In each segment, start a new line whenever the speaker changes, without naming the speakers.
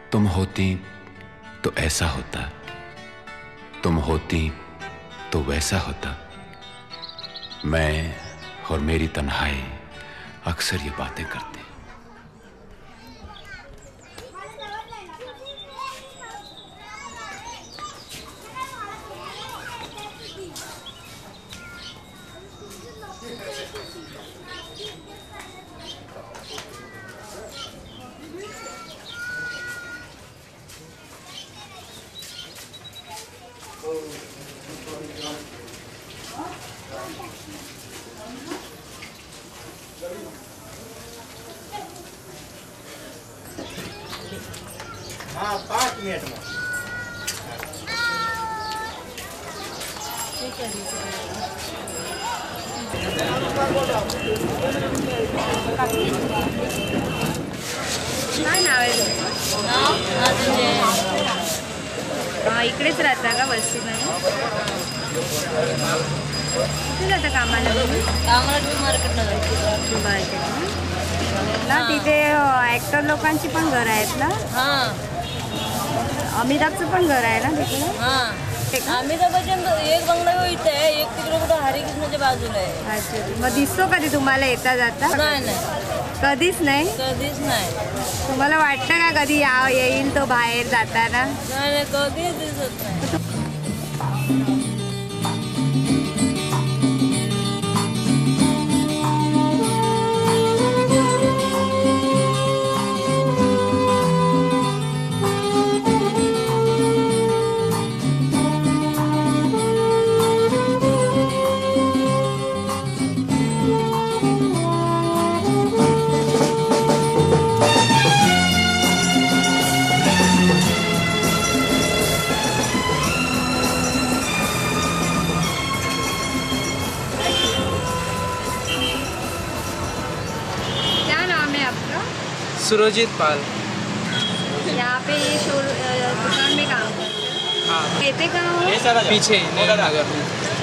तुम होती तो ऐसा होता, तुम होती तो वैसा होता। मैं और मेरी तन्हाई अक्सर ये बातें करते।
हाँ 5 मिनट में।
काय नाव आहे तुमचं? इकडेच राहता का वस्तीमध्ये? कुठे जाता कामाला? मार्केटला जातो. ना तिथे ॲक्टर लोकांची पण घरं आहेत ना? अमिताभचं पण घर आहे ना तिकडे?
अमिताभ बच्चन एक बंगला इथे आहे, एक तिकडे कुठं हरिकृष्णाच्या बाजूला आहे.
अच्छा, मग दिसतो कधी तुम्हाला येता जाता?
नाही
कधीच नाही.
कधीच नाही.
तुम्हाला वाटतं का कधी येईल तो बाहेर जाताना?
नाही कधीच दिसत नाही.
सुरजीत पाल।
यहाँ पे ये दुकान में काम करते हैं।
हाँ।
कहते कहाँ हो?
पीछे नगर में।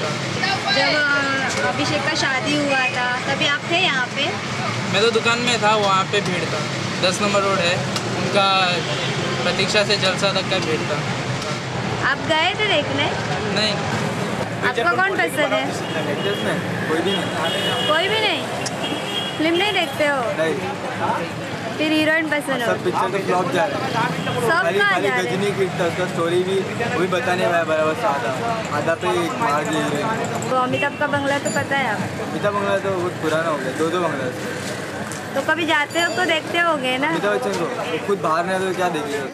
जब अभिषेक का शादी हुआ था तभी आप थे यहाँ पे?
मैं तो दुकान में था, वहाँ पे भीड़ था। 10 नंबर रोड है उनका, प्रतीक्षा से जलसा तक का भीड़ था।
आप गए थे देखने?
नहीं।
आपका कौन पसंद है?
कोई भी नहीं।
कोई भी नहीं? फिल्म नहीं देखते हो?
नहीं।
फिर हीरोइन पसंद हो?
सब पिक्चर तो फ्लॉप जा रहे हैं।
सब
खाली
कहाँ
खाली
जा रहे
गजनी की उसका स्टोरी भी वही बताने वाला बराबर से आधा पे मार दी हीरोइन।
तो अमिताभ का बंगला तो पता है आपको?
अमिताभ बंगला तो बहुत पुराना हो गया, 2 बंगला है।
तो कभी जाते हो तो देखते होगे ना?
अमिताभ बच्चन को खुद बाहर नहीं तो क्या देखेगा।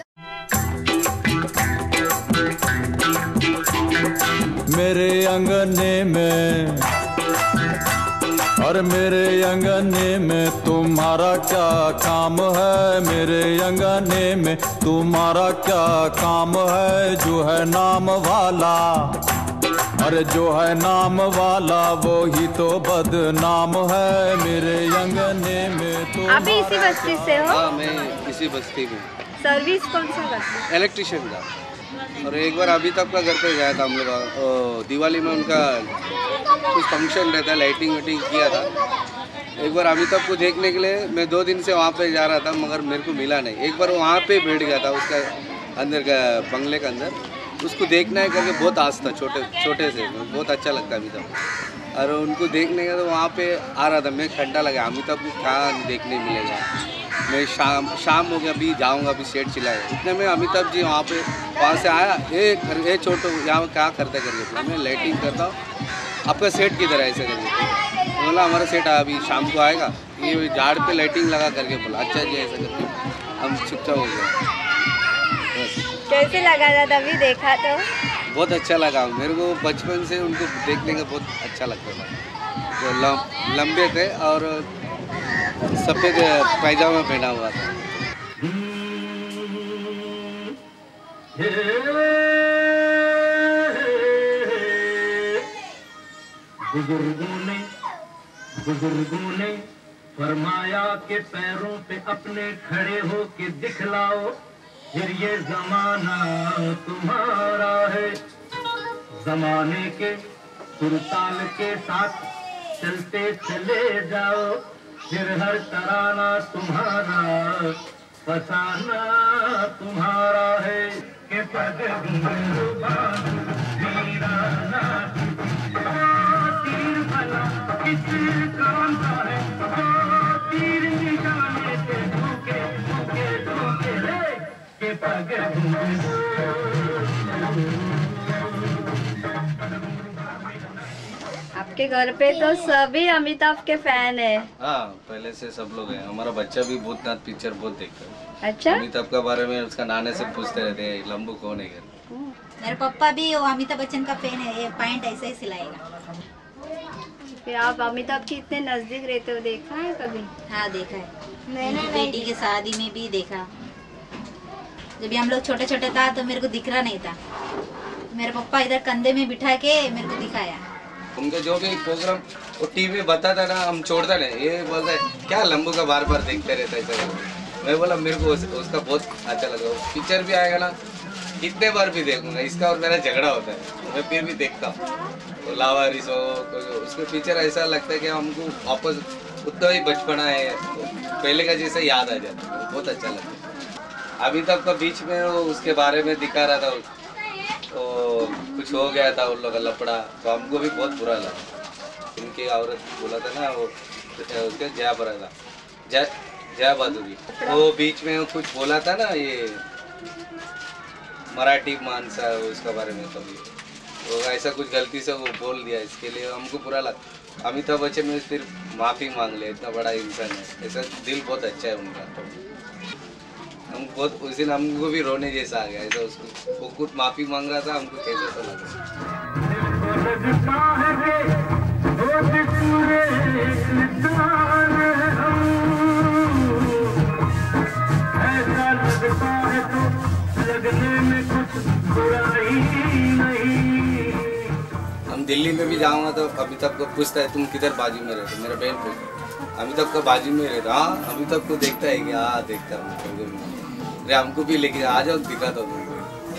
मेरे अंगने में और मेरे अंगने में तुम्हारा क्या काम है? मेरे अंगने में तुम्हारा क्या काम है? जो है नाम वाला, अरे जो है नाम वाला वो ही तो बदनाम है। मेरे अंगने में तो
आप भी इसी बस्ती से हो?
हाँ, मैं इसी बस्ती में।
सर्विस कौन सा करते हो?
इलेक्ट्रिशियन का। और एक बार अमिताभ का घर पे गया था हम लोग, दिवाली में उनका कुछ फंक्शन रहता, लाइटिंग वाइटिंग किया था। एक बार अमिताभ को देखने के लिए मैं 2 दिन से वहाँ पे जा रहा था, मगर मेरे को मिला नहीं। एक बार वहाँ पे बैठ गया था उसका अंदर का बंगले के अंदर, उसको देखना है करके बहुत आस था, छोटे से बहुत अच्छा लगता है अमिताभ। और उनको देखने का तो वहाँ पे आ रहा था मैं, घंटा लगा अमिताभ को कहाँ देखने मिलेगा। मैं शाम हो गया, अभी जाऊँगा, अभी सेट चिल्लाया। इतने में अमिताभ जी वहाँ से आया, ए छोटो यहाँ क्या करते करके। मैं लाइटिंग करता हूँ, आपका सेट किधर है ऐसे करके। बोला हमारा सेट अभी शाम को आएगा। ये झाड़ पे लाइटिंग लगा करके बोला अच्छा जी ऐसा करके हम चुपचाप हो गए।
कैसे लगा था तभी देखा तो?
बहुत अच्छा लगा मेरे को, बचपन से उनको देखने का बहुत अच्छा लगता था। तो लंबे थे और सफ़ेद पैजामा पहना हुआ था।
बुजुर्गों ने फरमाया के पैरों पे अपने खड़े हो के दिखलाओ, फिर ये जमाना तुम्हारा है। जमाने के सुरताल के साथ चलते चले जाओ, फिर हर तराना तुम्हारा फसाना तुम्हारा है कि पग वीराना तीर भला किस काम का है तीर निशाने से धोखे धोखे धोखे ले के पग
आपके घर पे तो सभी अमिताभ के फैन है।
हाँ, पहले से सब लोग हैं। हमारा बच्चा भी भूतनाथ पिक्चर बहुत देखता है।
अच्छा,
अमिताभ के बारे में उसका नाने से पूछते रहते हैं लंबू कौन है घर।
मेरे पापा भी वो अमिताभ बच्चन का फैन है, ये पैंट ऐसे ही सिलाएगा।
फिर आप अमिताभ के इतने नजदीक रहते हो, देखा है कभी?
हाँ देखा है,
मैंने
बेटी की शादी में भी देखा। जब हम लोग छोटे छोटे था तो मेरे को दिख रहा नहीं था, मेरे पापा इधर कंधे में बिठा के मेरे को दिखाया।
उनके जो भी प्रोग्राम वो टीवी में बताता ना, हम छोड़ता नहीं। ये बोलता है क्या लंबू का बार बार देखते रहता है ऐसा। मैं बोला मेरे को उसका बहुत अच्छा लगा। पिक्चर भी आएगा ना, कितने बार भी देखूंगा। इसका और मेरा झगड़ा होता है, मैं फिर भी देखता हूँ। तो लावारिस हो उसके पिक्चर ऐसा लगता है कि हमको वापस उतना ही बचपना है, पहले का जैसा याद आ जाता है। बहुत अच्छा लगता है। अभी तक का बीच में उसके बारे में दिखा रहा था, तो कुछ हो गया था उन लोग का लफड़ा, तो हमको भी बहुत बुरा लगा। उनकी औरत बोला था ना, वो उसके जया पर था, जया बहादुरी, वो बीच में कुछ बोला था ना, ये मराठी मानसा उसका बारे में कभी वो ऐसा कुछ गलती से वो बोल दिया, इसके लिए हमको बुरा लगा। अमिताभ बच्चन ने फिर माफ़ी मांग लिया, इतना बड़ा इंसान है, ऐसा दिल बहुत अच्छा है उनका। हम बहुत उस दिन हमको भी रोने जैसा आ गया, ऐसा उसको वो खुद माफ़ी मांग रहा था, हमको कैसा सा हम दिल्ली में भी जाऊँगा तो अमिताभ को पूछता है तुम किधर बाजू में रहते, मेरा बहन पूछता अमिताभ का बाजू में रहता। हाँ, अमिताभ को देखता है कि हाँ देखता हूँ, अरे हमको भी लेके आ जाओ, दिखाता हूँ तुमको।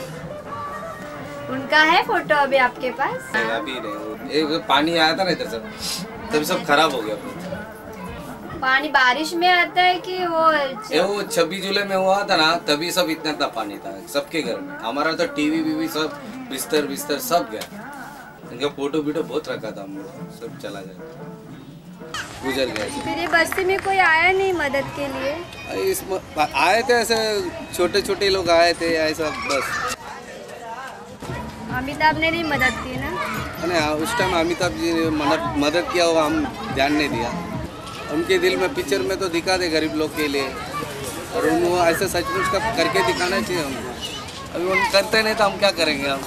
उनका है फोटो अभी आपके पास?
अभी नहीं, एक पानी आया था ना इधर सब, तभी सब खराब हो गया।
पानी बारिश में आता है कि
वो 26 जुलाई में हुआ था ना, तभी सब इतना पानी था सबके घर में। हमारा तो टीवी सब बिस्तर सब गया। इनका फोटो बहुत रखा था, हम लोग सब चला गया, गुजर गया।
फिर ये बस्ती में कोई आया नहीं मदद के लिए?
आए थे ऐसे छोटे लोग आए थे ऐसा, बस।
अमिताभ ने नहीं मदद की ना?
नहीं, उस टाइम अमिताभ जी ने मदद किया, वो हम ध्यान नहीं दिया। उनके दिल में पिक्चर में तो दिखा दे गरीब लोग के लिए, और उनको ऐसे सचमुच का करके दिखाना चाहिए हमको। अभी उन करते नहीं तो हम क्या करेंगे हम।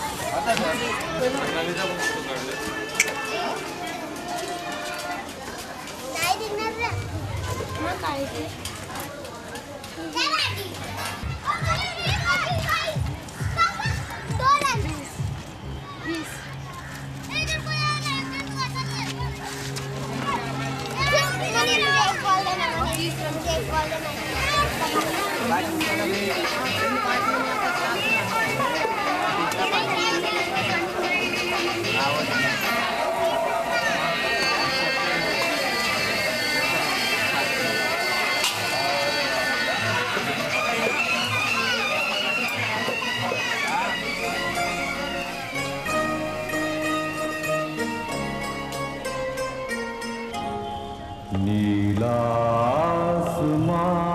नीला आसमान